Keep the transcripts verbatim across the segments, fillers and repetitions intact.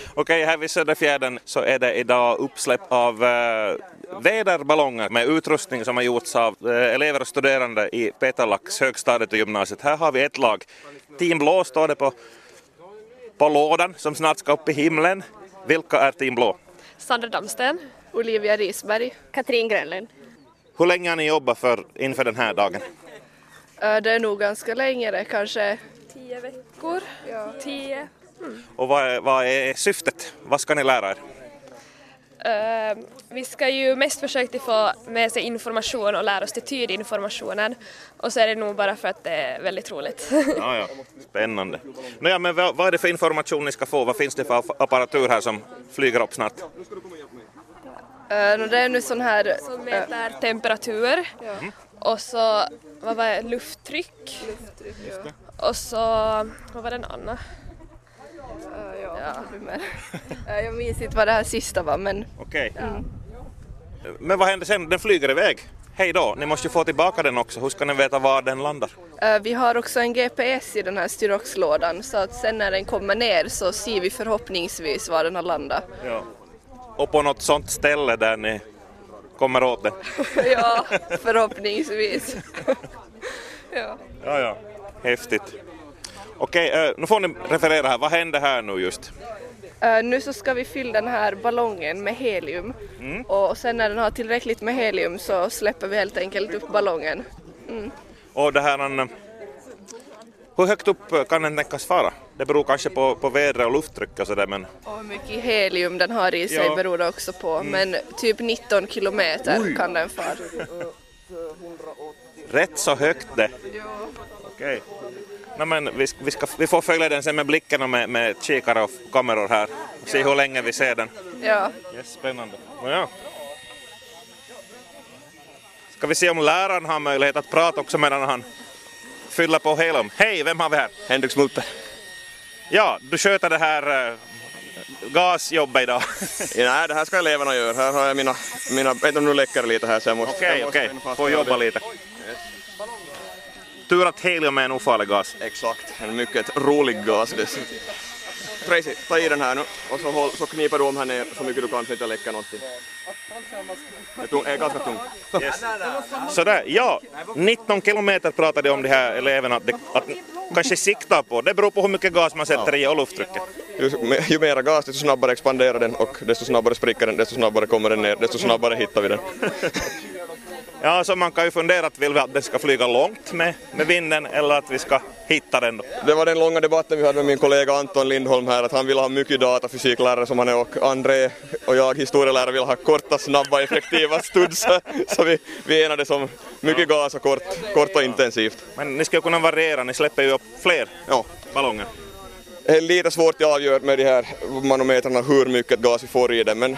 Okej, här vid Söderfjärden så är det idag uppsläpp av äh, väderballonger med utrustning som har gjorts av äh, elever och studerande i Petalaks högstadiet och gymnasiet. Här har vi ett lag. Team Blå står det på, på lådan som snart ska upp i himlen. Vilka är Team Blå? Sandra Damsten, Olivia Risberg, Katrin Grönlund. Hur länge har ni jobbat för inför den här dagen? Det är nog ganska länge, det kanske tio veckor. Ja. Tio. Mm. Och vad är, vad är syftet? Vad ska ni lära er? Uh, vi ska ju mest försöka få med sig information och lära oss till tyda informationen. Och så är det nog bara för att det är väldigt roligt. Ja, ja. Spännande. Nåja, men vad, vad är det för information ni ska få? Vad finns det för apparatur här som flyger upp snart? Uh, det är nu sån här... Som mäter uh, temperatur. Ja. Mm. Och så, vad var det? Lufttryck. Lufttryck, ja. Och så, vad var den andra? Uh, ja, ja. uh, jag minns inte vad det här sista var, men... Okej. Okay. Mm. Men vad händer sen? Den flyger iväg. Hej då, ni måste ju få tillbaka den också. Hur ska ni veta var den landar? Uh, vi har också en G P S i den här styroxlådan, så att sen när den kommer ner så ser vi förhoppningsvis var den har landat. Ja. Och på något sånt ställe där ni kommer åt det? Ja, förhoppningsvis. ja. Ja, ja. Häftigt. Okej, uh, nu får ni referera här. Vad händer här nu just? Uh, nu så ska vi fylla den här ballongen med helium. Mm. Och sen när den har tillräckligt med helium så släpper vi helt enkelt upp ballongen. Mm. Och det här, hur högt upp kan den tänkas fara? Det beror kanske på, på väder och lufttryck och sådär, men... Och hur mycket helium den har i sig ja. beror det också på. Mm. Men typ nitton kilometer Oj. kan den fara. Rätt så högt det. Ja. Okej. Nej, men vi, vi, ska, vi får följa den sen med blicken och med, med kikare och kameror här. Och se ja. hur länge vi ser den. Ja. Yes, spännande. Ja. Ska vi se om läraren har möjlighet att prata också medan han fyller på helium. Hej, vem har vi här? Henrik Smulte. Ja, du sköter det här äh, gasjobbet idag. Ja, nej, det här ska eleverna göra. Här har jag mina, mina vet du, nu läcker lite här så jag måste... Okej, okay, okej. Okay. Får jobba lite. Yes. Tur att helium är en ofarlig gas. Exakt, en mycket rolig gas. Tracy, ta i den här nu och så, håll, så kniper du om här ner så mycket du kan så inte läcka någonting. Det är, tung, är ganska tung. Yes. Sådär, ja, nitton kilometer pratade om de här eleverna att, det, att kanske sikta på. Det beror på hur mycket gas man sätter i och lufttrycket. Ju, ju mera gas, desto snabbare expanderar den och desto snabbare spricker den, desto snabbare kommer den ner, desto snabbare hittar vi den. Ja, så man kan ju fundera att vill vi att det ska flyga långt med, med vinden eller att vi ska hitta den då. Det var den långa debatten vi hade med min kollega Anton Lindholm här, att han vill ha mycket datafysiklärare som han är och André och jag historielärare vill ha korta, snabba, effektiva studsar. Så vi, vi enades om mycket gas och kort, kort och intensivt. Men ni ska ju kunna variera, ni släpper ju upp fler ja. ballonger. Det är lite svårt att avgöra med de här manometrarna hur mycket gas vi får i den, men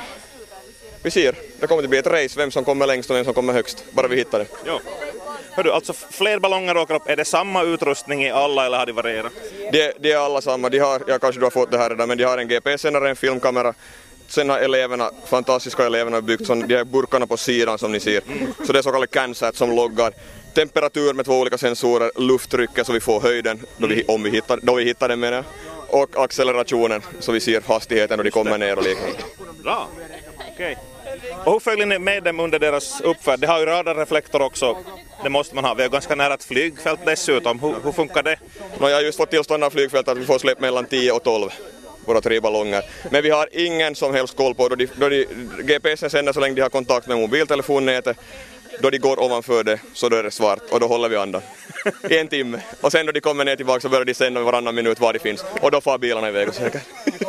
vi ser, det kommer att bli ett race, vem som kommer längst och vem som kommer högst, bara vi hittar det. Ja. Hör du, alltså fler ballonger åker upp, är det samma utrustning i alla eller har de varierat? De, de är alla samma, de har, jag kanske du har fått det här redan, men de har en G P S-sändare, en filmkamera. Sen har eleverna, fantastiska eleverna byggt sån, de här burkarna på sidan som ni ser. Mm. Så det är så kallade CANSAT som loggar temperatur med två olika sensorer, lufttrycket så vi får höjden då vi, om vi hittar, då vi hittar den menar jag. Och accelerationen så vi ser hastigheten då de kommer ner och liknande. Bra, okej. Okay. Och hur följer ni med dem under deras uppfärd? Det har ju radarreflektor också, det måste man ha. Vi är ganska nära ett flygfält dessutom. Hur, hur funkar det? No, jag har just fått tillstånd av flygfältet att vi får släppa mellan tio och tolv, våra tre ballonger. Men vi har ingen som helst koll på då de, då de, G P S sänder så länge de har kontakt med mobiltelefonnätet. Då de går ovanför det så då är det svart och då håller vi andan i en timme. Och sen då de kommer ner tillbaka så börjar de sända varannan minut var de finns. Och då får bilarna iväg och säkert.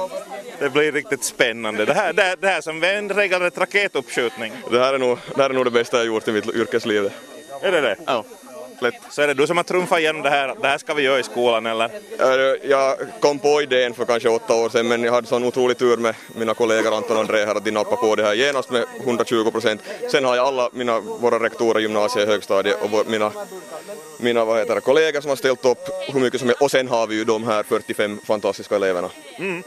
Det blir riktigt spännande. Det här, det, det här som är en regelrätt raketuppskjutning. Det här är nog det, här är nog det bästa jag gjort i mitt yrkesliv. Är det det? Ja. Lätt. Så är det du som har trumfat igenom det här, det här ska vi göra i skolan eller? Jag kom på idén för kanske åtta år sedan men jag hade sån otrolig tur med mina kollegor Anton och André här att de nappade på det här genast med hundratjugo procent. Sen har jag alla mina, våra rektorer, gymnasiet, högstadiet och vår, mina, mina vad heter det, kollegor som har ställt upp hur mycket som helst. Och sen har vi ju de här fyrtiofem fantastiska eleverna. Mm.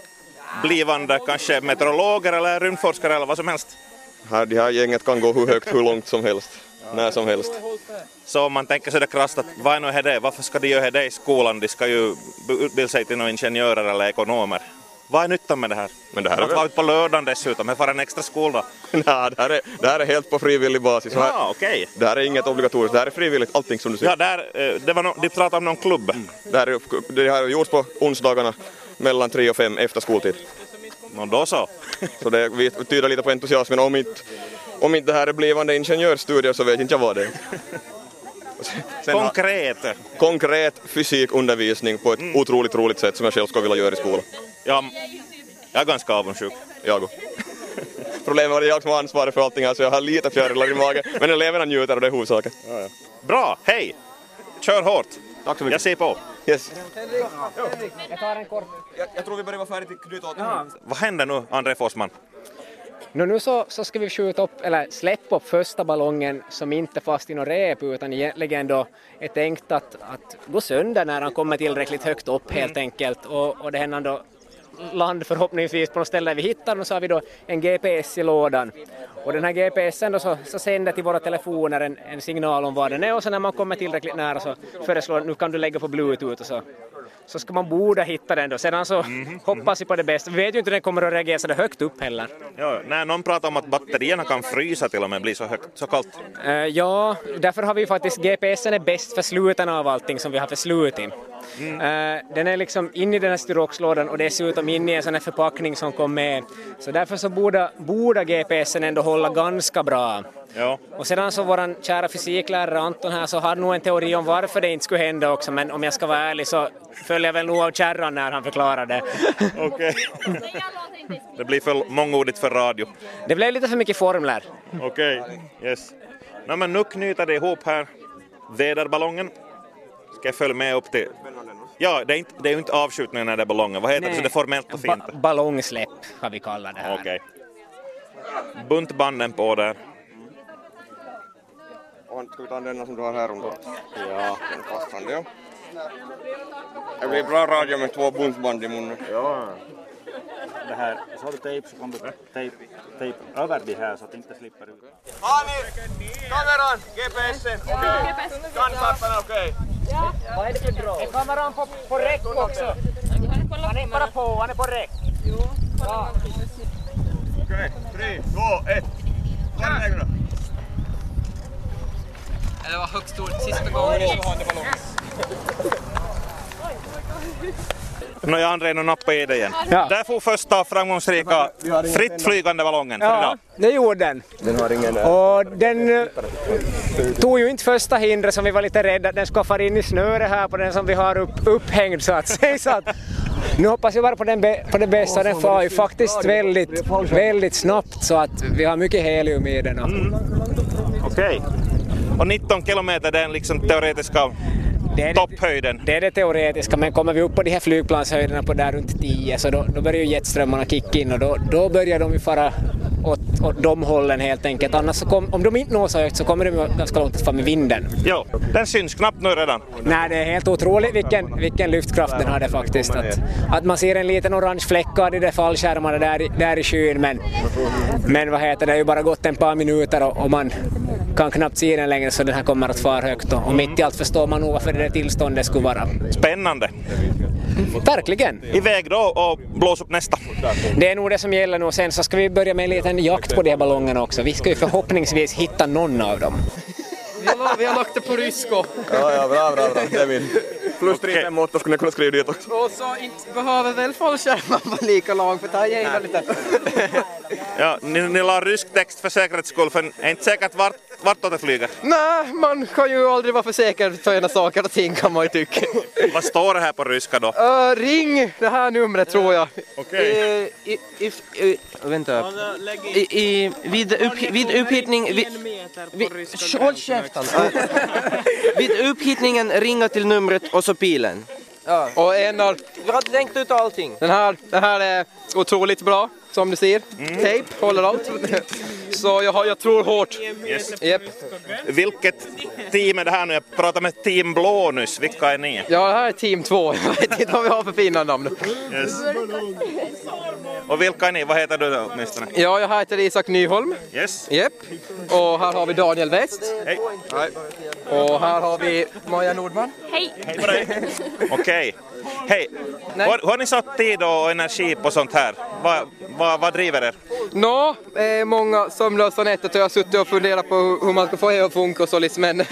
Blivande kanske meteorologer eller rymdforskare eller vad som helst? Här, det här gänget kan gå hur högt, hur långt som helst. När som helst. Så om man tänker sig det krasst att vad är det? Varför ska de göra det i skolan? De ska ju utbilda sig till några ingenjörer eller ekonomer. Vad är nyttan med det här? Men det här är att väl... vara ute på lördagen dessutom, men för en extra skoldag. Nej, det här är, det här är helt på frivillig basis. Ja, ah, okej. Okay. Det här är inget obligatoriskt, det här är frivilligt, allting som du ser. Ja, där, det var no, de pratade om någon klubb. Mm. Det, här, det har gjorts på onsdagarna mellan tre och fem efter skoltid. Nå, då så. Så det vi tyder lite på entusiasmen. Om inte, om inte det här är blivande ingenjörsstudier så vet inte jag vad det är. Sen konkret. Konkret fysikundervisning på ett mm. otroligt roligt sätt som jag själv skulle vilja göra i skolan. Ja, jag är ganska avundsjuk. Jag också. Problemet var att jag som har ansvarig för allting här så jag har lite fjärilar i magen. Men eleverna njuter och det är huvudsaken. Ja, ja. Bra, hej! Kör hårt. Tack så mycket. Jag ser på. Yes. Jag tar en kort. Jag, jag tror vi börjar vara färdigt till knyta åt. Ja. Vad händer nu, André Forsman? Nu, nu så, så ska vi skjuta upp, eller släppa upp första ballongen som inte fast i någon rep utan egentligen då är tänkt att, att gå sönder när han kommer tillräckligt högt upp helt mm. enkelt. Och, och det händer då land förhoppningsvis på något ställe där vi hittar och så har vi då en G P S i lådan. Och den här G P S:en då så, så sänder till våra telefoner en, en signal om vad den är och så när man kommer tillräckligt nära så föreslår nu kan du lägga på Bluetooth och så. Så ska man borde hitta den då. Sedan så mm-hmm. hoppas vi på det bästa. Vi vet ju inte hur den kommer att reagera så det högt upp heller. Ja, när någon pratar om att batterierna kan frysa till och med bli så högt, så kallt. Uh, ja, därför har vi faktiskt G P S:en är bäst för sluten av allting som vi har för slut in. Mm. Uh, den är liksom in i den här styroxlådan och dessutom in i en sån här förpackning som kom med. Så därför så borde, borde G P S:en ändå hålla ganska bra. Ja. Och sedan så våran kära fysiklärare Anton här så har nog en teori om varför det inte skulle hända också, men om jag ska vara ärlig så följer jag väl nog av kärran när han förklarar det. Okej. Det blir för mångordigt för radio. Det blev lite för mycket formler. Okej, okay. Yes. No, men nu knyter det ihop här väderballongen. Ska jag följa med upp till... Ja, det är, inte, det är ju inte avskjutningen när det är ballongen. Vad heter Nej. det? Så det är formellt och fint. Ba- ballongsläpp har vi kallat det här. Okej. Okay. Buntbanden på där. Och ska vi ta den som du har här under? Ja, den fastande, ja. Det blir bra radio med två buntband i munnen. Ja. Det här, så har du tejp så kommer du tejp, tejp över det här så att det inte slipper ut. Har ni kameran, G P S:en? Okej. Kansattarna, okej. Ja. Vad är det för drag? Är kameran på, på räck också? Han är bara på, han är på räck. Jo. Ja. Okej, tre, två, ett. Kör iväg då. Det var högst stort sista gången. Nu är jag André och nappar i det igen. Ja. Där får första framgångsrika fritt flygande ballongen för ja, idag. Det gjorde den. Den har ingen... Och den uh, tog ju inte första hindret som vi var lite rädda. Den ska fara in i snöret här på den som vi har upp, upphängd så att säga. Så att, nu hoppas jag bara på, den be- på det bästa. Den far ju faktiskt väldigt, väldigt snabbt så att vi har mycket helium i den. Mm. Okej. Okay. Och nitton kilometer det är den liksom teoretiska det är topphöjden. Det, det är det teoretiska, men kommer vi upp på de här flygplanshöjderna på där runt tio så då, då börjar ju jetströmmarna kicka in och då, då börjar de ju fara åt, åt de hållen helt enkelt. Annars så kom, om de inte når så högt så kommer de ganska långt fram med vinden. Jo, den syns knappt nu redan. Nej, det är helt otroligt vilken, vilken lyftkraft den hade faktiskt. Att, att man ser en liten orange fläckad i de fallskärmarna där, där i skyn, men, men vad heter det, det är ju bara gått en par minuter och, och man kan knappt se den längre så den här kommer att fara högt och, och mitt i allt förstår man nog varför det tillståndet skulle vara. Spännande. Verkligen. Iväg då och blås upp nästa. Det är nog det som gäller nu. Sen så ska vi börja med en liten jakt på de här ballongerna också. Vi ska ju förhoppningsvis hitta någon av dem. Vi har, vi har lagt det på rysko. Ja, ja, bra, bra, bra. Det är min. Plus tre fem åtta skulle jag kunna skriva dit också. Och så inte behöver väl fallskärman vara lika lång för ta gärna lite. Ja, ni, ni la rysk text för säkerhets skull, för det är inte säkert vart, vart det flyger. Nej, man kan ju aldrig vara för säker för ena saker och ting kan man ju tycka. Vad står det här på ryska då? Uh, ring det här numret tror jag. Okej. Okay. I, i, i, vänta. I, i, vid, upp, vid upphittning... Vid, vid, håll käften. Vid upphittningen ringa till numret och så pilen. Ja. Och en av... Vi har tänkt ut allting. Den här, den här är otroligt bra, som du ser. Mm. Tape håller allt. så jag, har, jag tror hårt. Yes. Yep. Vilket team är det här nu? Jag pratar med Team Blå nyss. Vilka är ni? Ja, det här är team två. Jag vet inte vad vi har för fina namn. Yes. Och vilka är ni? Vad heter du då, åtminstone? Ja, jag heter Isak Nyholm. Yes. Yep. Och här har vi Daniel West. Hej. Hej. Och här har vi Maja Nordman. Hej! Hej på dig. Okej. Hej. Har, har ni satt tid och energi på sånt här? Vad va, va driver er? Nå, no, många sömnlösa nätter så jag har suttit och funderat på hur man ska få det att funka och så liksom. Men uh,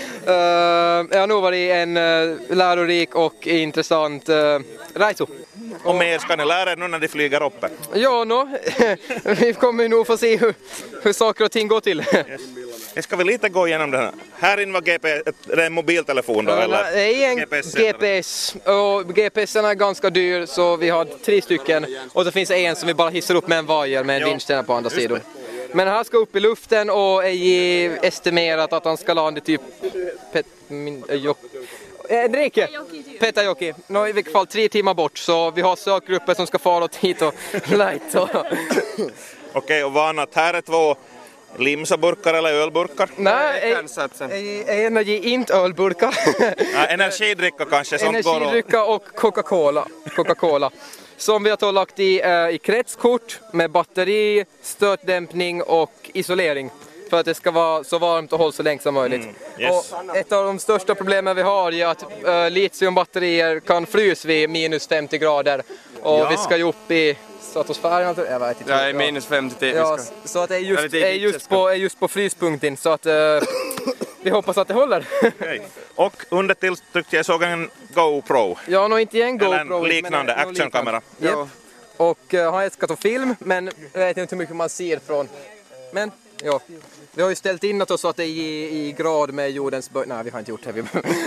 jag har nog varit en uh, lärorik och intressant uh, resa. Och mer ska ni lära er nu när de flyger uppe? Ja, no. Vi kommer nog få se hur, hur saker och ting går till. Yes. Jag ska väl lite gå igenom det här. Här inne var G P S, det är en mobiltelefon då, eller? Det är en G P S, G P S och G P S'en är ganska dyr så vi har tre stycken och så finns det en som vi bara hissar upp med en vajer med en vinstjärna på andra sidan. Men han ska upp i luften och är estimerat att han ska landa typ pet, min, jo, Enrique, Petäjoki, no, i vilket fall tre timmar bort så vi har sökgrupper som ska fara åt hit och light. Okej, okay, och vad annat? Här är två limsaburkar eller ölburkar? Nej, en är inte ölburkar. Ja, energidricka kanske. Sånt energidricka och Coca-Cola. Coca-Cola. Som vi har lagt i, uh, i kretskort med batteri, stötdämpning och isolering. För att det ska vara så varmt och hålla så länge som möjligt. Mm, yes. Och ett av de största problemen vi har är att uh, litiumbatterier kan frys vid minus femtio grader. Och ja. Vi ska ju upp i stratosfären, jag vet inte. Ja, minus femtio. Ja, så att det är just, är just, på, är just på fryspunkten. Så att uh, vi hoppas att det håller. Okay. Och under tilltryckte jag såg en GoPro. Ja, nog inte en GoPro. Eller en liknande men, actionkamera. Yep. Ja. Och uh, han ska ta film, men jag vet inte hur mycket man ser från. Men, ja. Vi har ju ställt in oss så att det är i, i grad med jordens böj... Nej, vi har inte gjort det.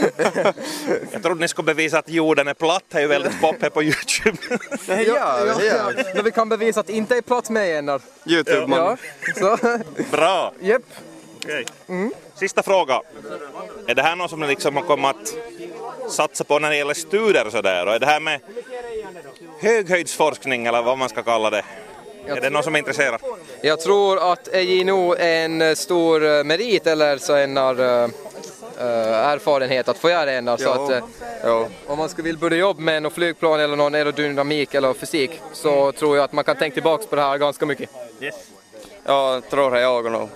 Jag trodde ni skulle bevisa att jorden är platt. Det är ju väldigt pop här på YouTube. ja, ja, ja, ja. Men vi kan bevisa att det inte är platt med än. YouTube, man. Ja, så. Bra. Yep. Okay. Mm. Sista fråga. Är det här något som ni liksom har kommit att satsa på när det gäller studier och sådär? Och är det här med höghöjdsforskning eller vad man ska kalla det? Jag är det någon som är intresserad? Jag tror att det är nog en stor merit eller så en uh, uh, erfarenhet att få göra en. Så att, uh, ja. Om man skulle vilja börja jobba med någon flygplan eller någon aerodynamik eller fysik så mm. tror jag att man kan tänka tillbaka på det här ganska mycket. Yes. Ja, tror jag nog.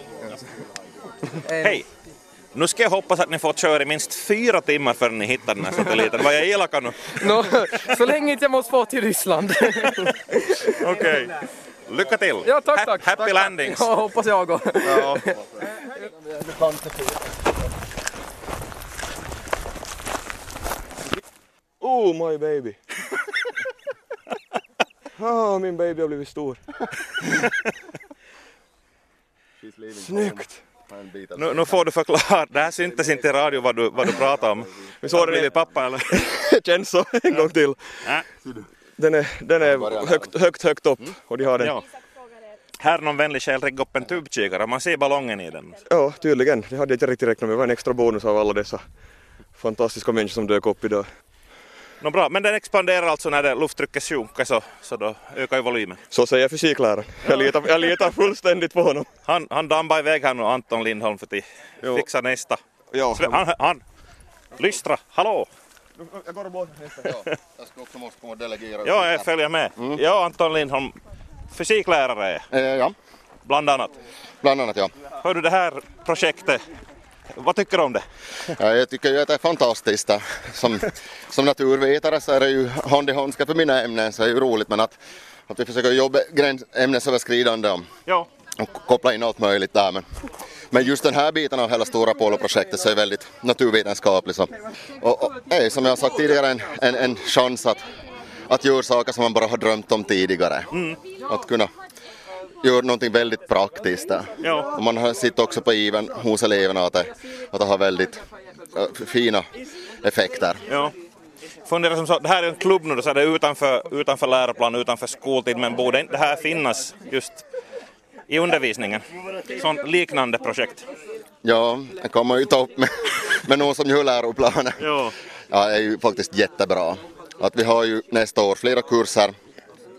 Hej! Nu ska jag hoppas att ni får köra i minst fyra timmar förrän ni hittar den här satelliten. Vad jag elakar nu? No, så länge inte jag måste få till Ryssland. Okej. Okay. Lycka till! Ja, tack, tack. Happy tack, landings! Ja, hoppas jag går. Ja. Oh, my baby! Ah, min baby har blivit stor. Snyggt! Nu, nu får du förklara, det här syntes inte i radio vad du, vad du pratar om. Vi såg det pappa eller? Känns så, en gång till. Äh. Den är, den är högt, högt, högt upp och de har den. Ja. Här någon vänlig själ rigga upp en tubkikare, man ser ballongen i den. Ja, tydligen. Det hade jag inte riktigt räknat med. Det var en extra bonus av alla dessa fantastiska människor som dök upp idag. Nå bra, men den expanderar alltså när det lufttrycket sjunker så, så då ökar ju volymen. Så säger fysikläraren. Jag litar, jag litar fullständigt på honom. Han, han dammar iväg här nu, Anton Lindholm, för att fixa nästa. Ja. Han, han, lystra, hallå! Jag går och bort nästa. Ja, jag ska också måste komma och delegera. Ja, jag följer med. Mm. Ja, Anton Lindholm, fysiklärare. Eh, ja. Bland annat. Bland annat, ja. Hör du det här projektet? Vad tycker du om det? Ja, jag tycker ju att det är fantastiskt. Som, som naturvetare så är det ju hand i handska för mina ämnen så är det ju roligt men att, att vi försöker jobba gräns, ämnesöverskridande och, ja. och koppla in allt möjligt där. Men, men just den här biten av hela stora Apollo-projektet så är väldigt naturvetenskaplig. Så. Och, och är som jag har sagt tidigare en, en, en chans att, att göra saker som man bara har drömt om tidigare. Mm. Att kunna gör någonting väldigt praktiskt där. Ja. Och man har sett också på iven hos eleverna att det, att det har väldigt uh, fina effekter. Ja. Fundera som så, det här är en klubb nu så är det utanför, utanför läroplan, utanför skoltid, men borde inte det här finnas just i undervisningen? Sån liknande projekt. Ja, det kan man ju ta upp med, med någon som gör läroplanen. Ja. Ja, det är ju faktiskt jättebra. Att vi har ju nästa år flera kurser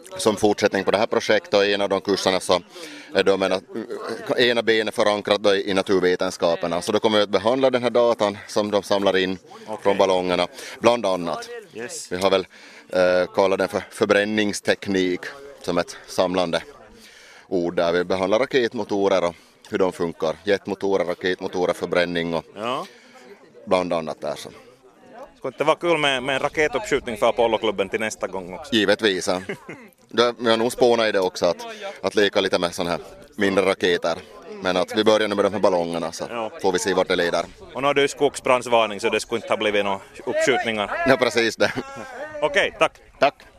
som fortsättning på det här projektet, och en av de kurserna så är då med ena benet förankrat då i naturvetenskaperna. Så då kommer vi att behandla den här datan som de samlar in okay. från ballongerna, bland annat. Yes. Vi har väl eh, kallat den för förbränningsteknik som ett samlande ord där vi behandlar raketmotorer och hur de funkar. Jetmotorer, raketmotorer, förbränning och ja. bland annat där. Så. Skulle det vara kul med, med en raketuppskjutning för Apollo-klubben till nästa gång också? Givetvis. Ja. Vi har nog spånat i det också att, att leka lite med sådana här mindre raketer. Men att vi börjar nu med de här ballongerna så ja. får vi se vart det leder. Och nu har du skogsbrandsvarning så det skulle inte ha blivit några uppskjutningar. Ja, precis det. Okej, tack. Tack.